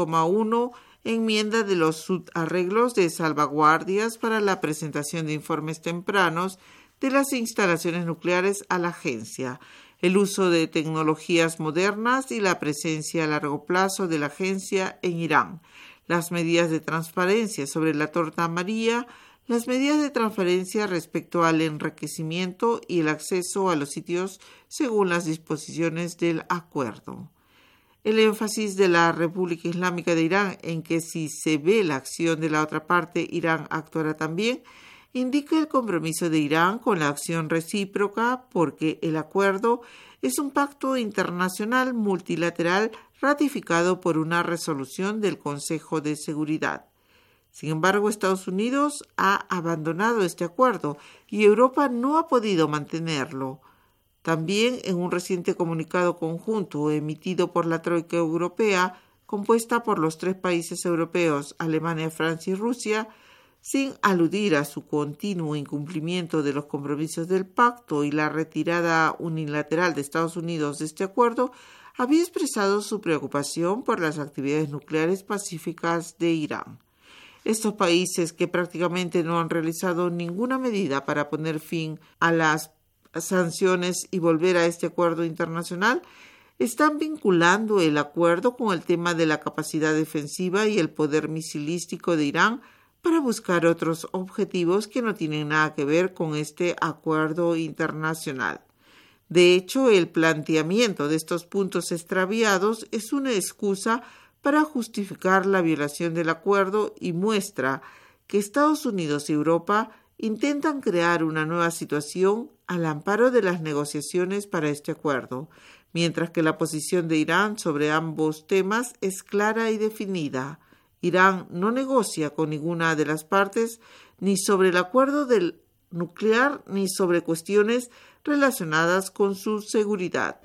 3,1, enmienda de los subarreglos de salvaguardias para la presentación de informes tempranos de las instalaciones nucleares a la agencia, el uso de tecnologías modernas y la presencia a largo plazo de la agencia en Irán, las medidas de transparencia sobre la torta amarilla, las medidas de transparencia respecto al enriquecimiento y el acceso a los sitios según las disposiciones del acuerdo. El énfasis de la República Islámica de Irán en que si se ve la acción de la otra parte, Irán actuará también, indica el compromiso de Irán con la acción recíproca porque el acuerdo es un pacto internacional multilateral ratificado por una resolución del Consejo de Seguridad. Sin embargo, Estados Unidos ha abandonado este acuerdo y Europa no ha podido mantenerlo. También en un reciente comunicado conjunto emitido por la Troika Europea, compuesta por los 3 países europeos, Alemania, Francia y Rusia, sin aludir a su continuo incumplimiento de los compromisos del pacto y la retirada unilateral de Estados Unidos de este acuerdo, había expresado su preocupación por las actividades nucleares pacíficas de Irán. Estos países, que prácticamente no han realizado ninguna medida para poner fin a las sanciones y volver a este acuerdo internacional, están vinculando el acuerdo con el tema de la capacidad defensiva y el poder misilístico de Irán para buscar otros objetivos que no tienen nada que ver con este acuerdo internacional. De hecho, el planteamiento de estos puntos extraviados es una excusa para justificar la violación del acuerdo y muestra que Estados Unidos y Europa intentan crear una nueva situación al amparo de las negociaciones para este acuerdo, mientras que la posición de Irán sobre ambos temas es clara y definida. Irán no negocia con ninguna de las partes ni sobre el acuerdo del nuclear ni sobre cuestiones relacionadas con su seguridad.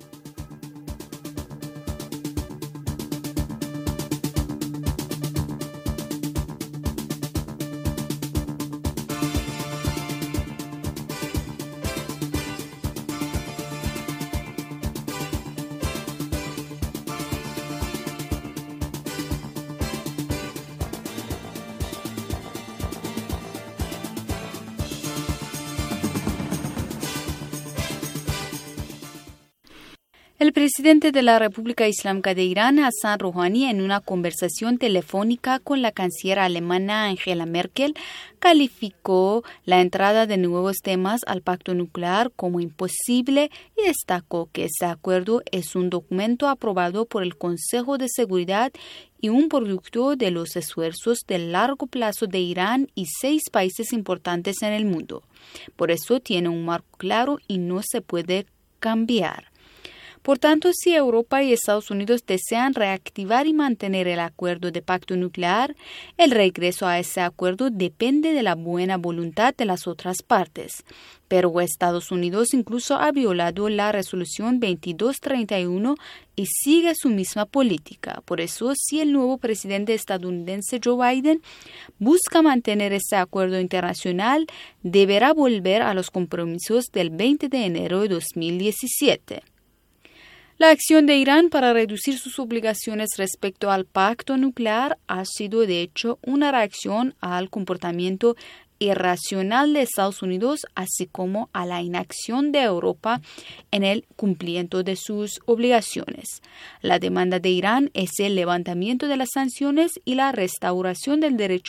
El presidente de la República Islámica de Irán, Hassan Rouhani, en una conversación telefónica con la canciller alemana Angela Merkel, calificó la entrada de nuevos temas al pacto nuclear como imposible y destacó que ese acuerdo es un documento aprobado por el Consejo de Seguridad y un producto de los esfuerzos de largo plazo de Irán y 6 países importantes en el mundo. Por eso tiene un marco claro y no se puede cambiar. Por tanto, si Europa y Estados Unidos desean reactivar y mantener el acuerdo de pacto nuclear, el regreso a ese acuerdo depende de la buena voluntad de las otras partes. Pero Estados Unidos incluso ha violado la resolución 2231 y sigue su misma política. Por eso, si el nuevo presidente estadounidense Joe Biden busca mantener ese acuerdo internacional, deberá volver a los compromisos del 20 de enero de 2017. La acción de Irán para reducir sus obligaciones respecto al pacto nuclear ha sido, de hecho, una reacción al comportamiento irracional de Estados Unidos, así como a la inacción de Europa en el cumplimiento de sus obligaciones. La demanda de Irán es el levantamiento de las sanciones y la restauración del derecho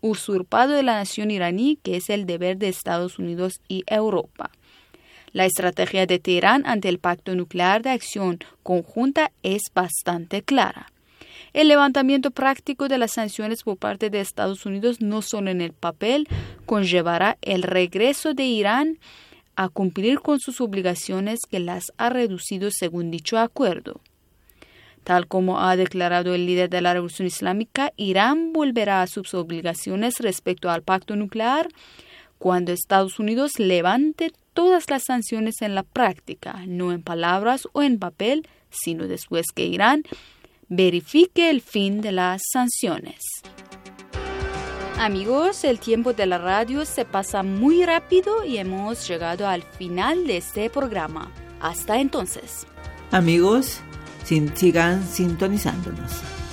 usurpado de la nación iraní, que es el deber de Estados Unidos y Europa. La estrategia de Teherán ante el Pacto Nuclear de Acción Conjunta es bastante clara. El levantamiento práctico de las sanciones por parte de Estados Unidos no solo en el papel conllevará el regreso de Irán a cumplir con sus obligaciones que las ha reducido según dicho acuerdo. Tal como ha declarado el líder de la Revolución Islámica, Irán volverá a sus obligaciones respecto al pacto nuclear cuando Estados Unidos levante todas las sanciones en la práctica, no en palabras o en papel, sino después que Irán verifique el fin de las sanciones. Amigos, el tiempo de la radio se pasa muy rápido y hemos llegado al final de este programa. Hasta entonces. Amigos, sigan sintonizándonos.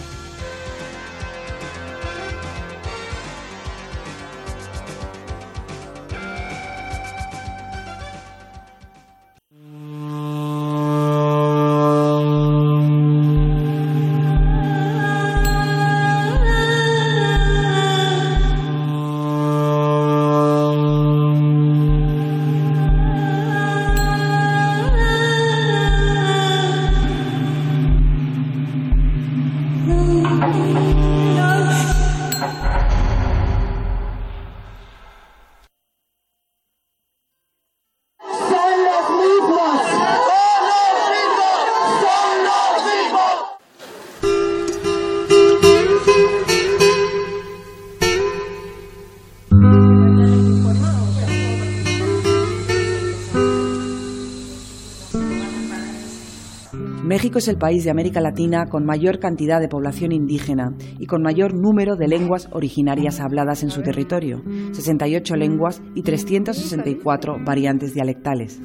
México es el país de América Latina con mayor cantidad de población indígena y con mayor número de lenguas originarias habladas en su territorio, 68 lenguas y 364 variantes dialectales.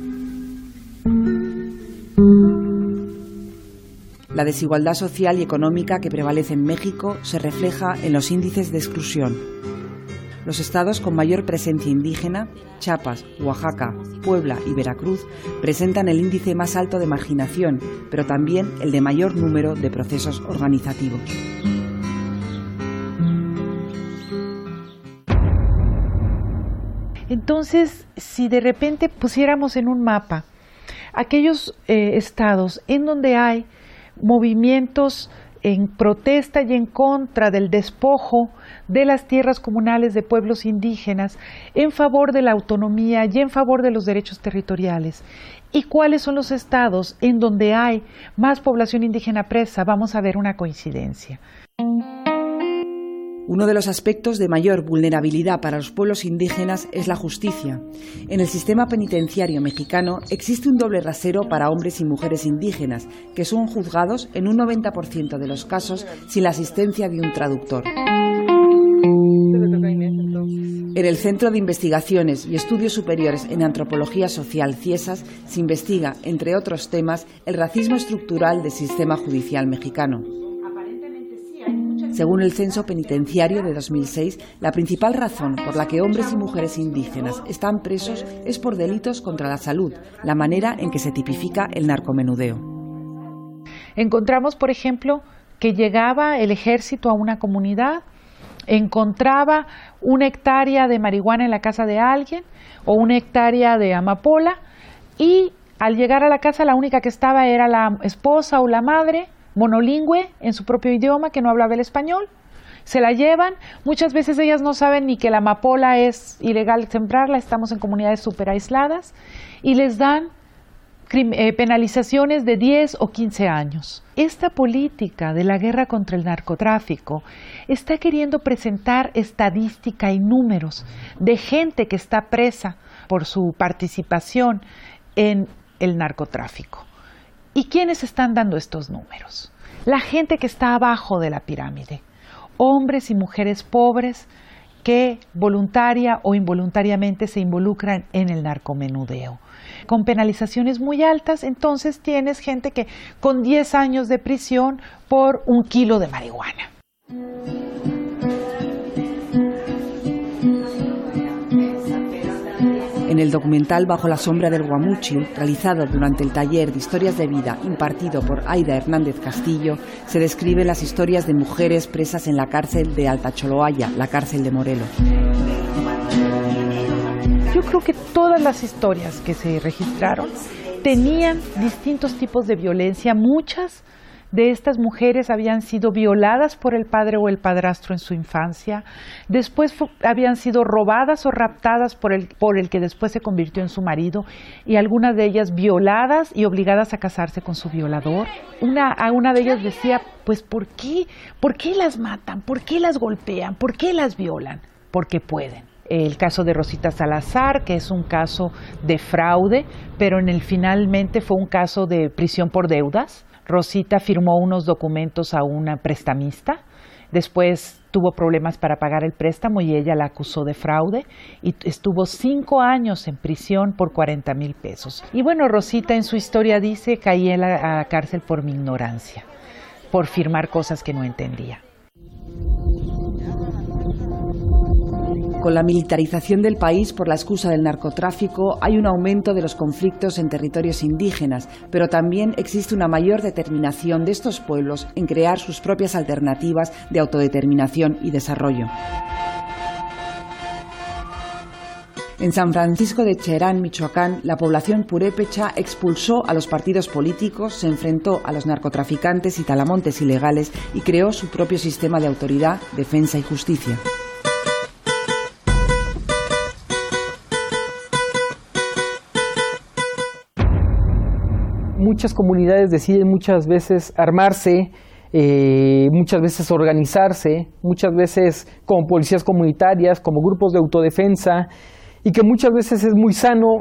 La desigualdad social y económica que prevalece en México se refleja en los índices de exclusión. Los estados con mayor presencia indígena, Chiapas, Oaxaca, Puebla y Veracruz, presentan el índice más alto de marginación, pero también el de mayor número de procesos organizativos. Entonces, si de repente pusiéramos en un mapa aquellos estados en donde hay movimientos en protesta y en contra del despojo de las tierras comunales de pueblos indígenas, en favor de la autonomía y en favor de los derechos territoriales. ¿Y cuáles son los estados en donde hay más población indígena presa? Vamos a ver una coincidencia. Uno de los aspectos de mayor vulnerabilidad para los pueblos indígenas es la justicia. En el sistema penitenciario mexicano existe un doble rasero para hombres y mujeres indígenas, que son juzgados en un 90% de los casos sin la asistencia de un traductor. En el Centro de Investigaciones y Estudios Superiores en Antropología Social, CIESAS, se investiga, entre otros temas, el racismo estructural del sistema judicial mexicano. Según el Censo Penitenciario de 2006, la principal razón por la que hombres y mujeres indígenas están presos es por delitos contra la salud, la manera en que se tipifica el narcomenudeo. Encontramos, por ejemplo, que llegaba el ejército a una comunidad, encontraba una hectárea de marihuana en la casa de alguien o una hectárea de amapola y al llegar a la casa la única que estaba era la esposa o la madre, monolingüe en su propio idioma, que no hablaba el español. Se la llevan, muchas veces ellas no saben ni que la amapola es ilegal sembrarla, estamos en comunidades súper aisladas, y les dan penalizaciones de 10 o 15 años. Esta política de la guerra contra el narcotráfico está queriendo presentar estadística y números de gente que está presa por su participación en el narcotráfico. ¿Y quiénes están dando estos números? La gente que está abajo de la pirámide, hombres y mujeres pobres que voluntaria o involuntariamente se involucran en el narcomenudeo. Con penalizaciones muy altas, entonces tienes gente que con 10 años de prisión por 1 kilo de marihuana. En el documental Bajo la sombra del Guamúchil, realizado durante el taller de historias de vida impartido por Aida Hernández Castillo, se describen las historias de mujeres presas en la cárcel de Altacholoaya, la cárcel de Morelos. Yo creo que todas las historias que se registraron tenían distintos tipos de violencia. Muchas de estas mujeres habían sido violadas por el padre o el padrastro en su infancia, después habían sido robadas o raptadas por el que después se convirtió en su marido, y algunas de ellas violadas y obligadas a casarse con su violador. A una de ellas decía, pues ¿por qué las matan? ¿Por qué las golpean? ¿Por qué las violan? Porque pueden. El caso de Rosita Salazar, que es un caso de fraude, pero finalmente fue un caso de prisión por deudas. Rosita firmó unos documentos a una prestamista, después tuvo problemas para pagar el préstamo y ella la acusó de fraude y estuvo 5 años en prisión por 40,000 pesos. Y bueno, Rosita en su historia dice, caí en la cárcel por mi ignorancia, por firmar cosas que no entendía. Con la militarización del país por la excusa del narcotráfico hay un aumento de los conflictos en territorios indígenas, pero también existe una mayor determinación de estos pueblos en crear sus propias alternativas de autodeterminación y desarrollo. En San Francisco de Cherán, Michoacán, la población purépecha expulsó a los partidos políticos, se enfrentó a los narcotraficantes y talamontes ilegales y creó su propio sistema de autoridad, defensa y justicia. Muchas comunidades deciden muchas veces armarse, muchas veces organizarse, muchas veces como policías comunitarias, como grupos de autodefensa, y que muchas veces es muy sano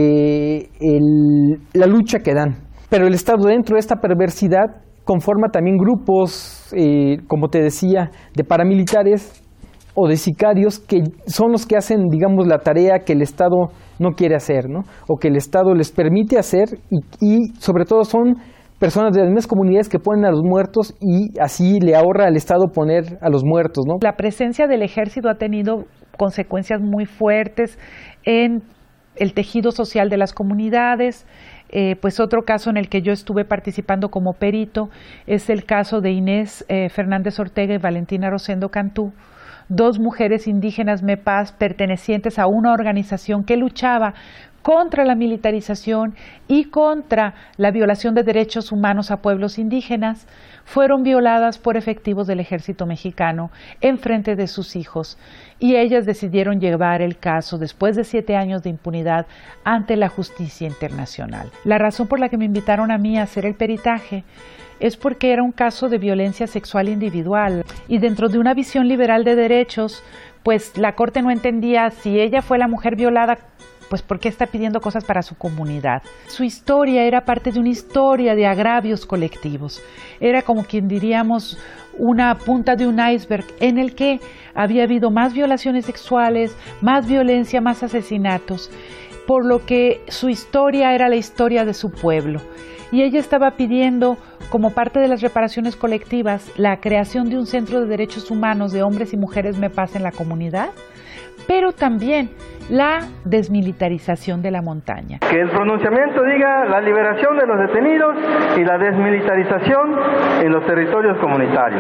la lucha que dan. Pero el Estado, dentro de esta perversidad, conforma también grupos, como te decía, de paramilitares o de sicarios, que son los que hacen, digamos, la tarea que el Estado no quiere hacer, ¿no? O que el Estado les permite hacer, y sobre todo son personas de las mismas comunidades que ponen a los muertos, y así le ahorra al Estado poner a los muertos, ¿no? La presencia del ejército ha tenido consecuencias muy fuertes en el tejido social de las comunidades. Pues otro caso en el que yo estuve participando como perito es el caso de Inés Fernández Ortega y Valentina Rosendo Cantú, 2 mujeres indígenas mepás pertenecientes a una organización que luchaba contra la militarización y contra la violación de derechos humanos a pueblos indígenas. Fueron violadas por efectivos del ejército mexicano en frente de sus hijos, y ellas decidieron llevar el caso, después de 7 años de impunidad, ante la justicia internacional. La razón por la que me invitaron a mí a hacer el peritaje es porque era un caso de violencia sexual individual, y dentro de una visión liberal de derechos, pues la Corte no entendía si ella fue la mujer violada, pues ¿por qué está pidiendo cosas para su comunidad? Su historia era parte de una historia de agravios colectivos. Era como quien diríamos una punta de un iceberg en el que había habido más violaciones sexuales, más violencia, más asesinatos, por lo que su historia era la historia de su pueblo. Y ella estaba pidiendo, como parte de las reparaciones colectivas, la creación de un centro de derechos humanos de hombres y mujeres mepás en la comunidad, pero también la desmilitarización de la montaña. Que el pronunciamiento diga la liberación de los detenidos y la desmilitarización en los territorios comunitarios.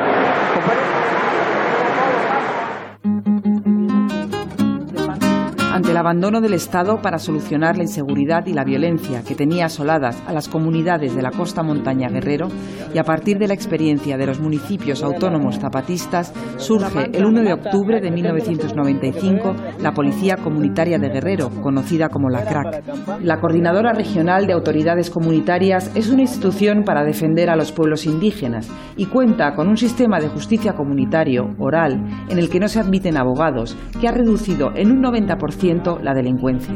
Ante el abandono del Estado para solucionar la inseguridad y la violencia que tenía asoladas a las comunidades de la costa montaña Guerrero, y a partir de la experiencia de los municipios autónomos zapatistas, surge el 1 de octubre de 1995 la Policía Comunitaria de Guerrero, conocida como la CRAC. La Coordinadora Regional de Autoridades Comunitarias es una institución para defender a los pueblos indígenas y cuenta con un sistema de justicia comunitario, oral, en el que no se admiten abogados, que ha reducido en un 90% la delincuencia.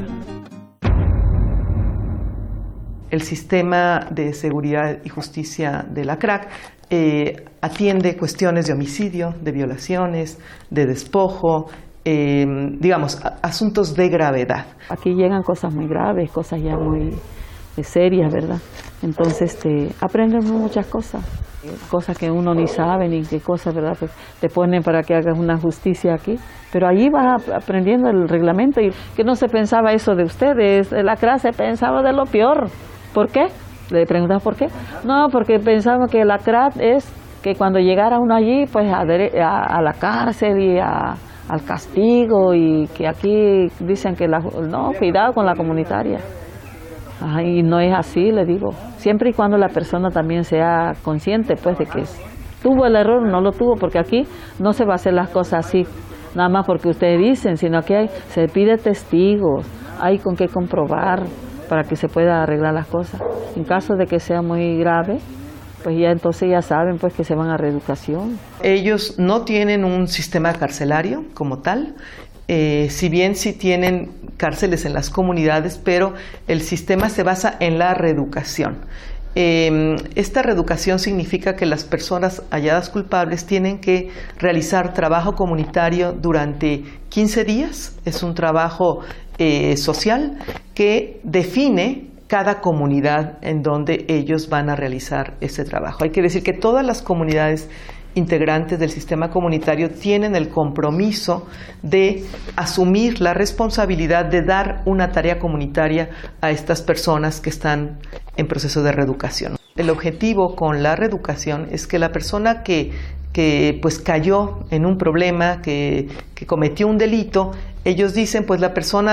El sistema de seguridad y justicia de la CRAC atiende cuestiones de homicidio, de violaciones, de despojo, digamos, asuntos de gravedad. Aquí llegan cosas muy graves, cosas ya muy serias, ¿verdad? Entonces aprenden muchas cosas. Cosas que uno ni sabe ni qué cosas, ¿verdad? Pues te ponen para que hagas una justicia aquí. Pero allí vas aprendiendo el reglamento y que no se pensaba eso de ustedes. La CRAC se pensaba de lo peor. ¿Por qué? Le preguntas por qué. No, porque pensaba que la CRAC es que cuando llegara uno allí, pues a la cárcel y al castigo, y que aquí dicen que no, cuidado con la comunitaria. Y no es así, le digo. Siempre y cuando la persona también sea consciente, pues, de que tuvo el error, no lo tuvo, porque aquí no se va a hacer las cosas así, nada más porque ustedes dicen, sino que se pide testigos, hay con qué comprobar para que se pueda arreglar las cosas. En caso de que sea muy grave, pues ya entonces ya saben, pues, que se van a reeducación. Ellos no tienen un sistema carcelario como tal. Si bien sí tienen cárceles en las comunidades, pero el sistema se basa en la reeducación. Esta reeducación significa que las personas halladas culpables tienen que realizar trabajo comunitario durante 15 días. Es un trabajo social que define cada comunidad en donde ellos van a realizar ese trabajo. Hay que decir que todas las comunidades integrantes del sistema comunitario tienen el compromiso de asumir la responsabilidad de dar una tarea comunitaria a estas personas que están en proceso de reeducación. El objetivo con la reeducación es que la persona que pues cayó en un problema, que cometió un delito, ellos dicen, pues la persona